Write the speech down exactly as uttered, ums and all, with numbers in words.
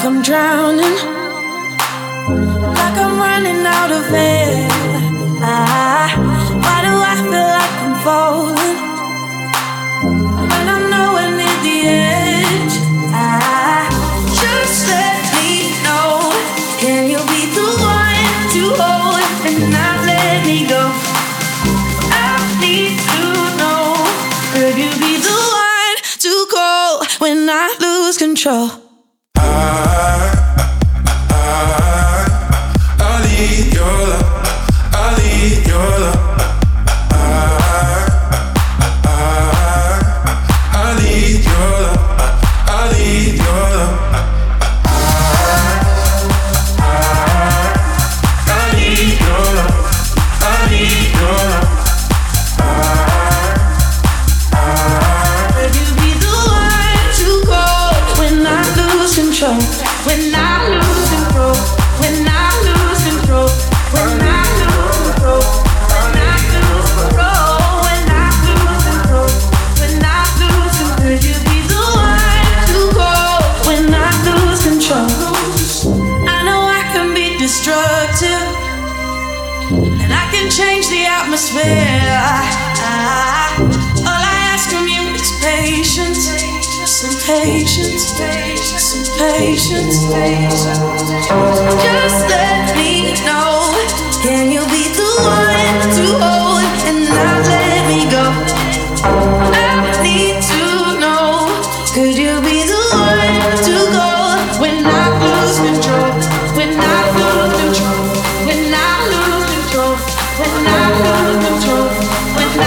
I'm drowning, like I'm running out of air. Ah, why do I feel like I'm falling when I'm nowhere near the edge? Ah, just let me know. Can you be the one to hold and not let me go? I need to know. Could you be the one to call when I lose control? When I lose control, when I lose control, when I lose control, when I lose control, when I lose control, when I lose control, could you be the one to call when I lose control? I know I can be destructive, and I can change the atmosphere. I, all I ask from you is patience. Some patience, some patience. Just let me know. Can you be the one to hold and not let me go? I need to know. Could you be the one to go when I lose control? When I lose control? When I lose control? When I lose control? When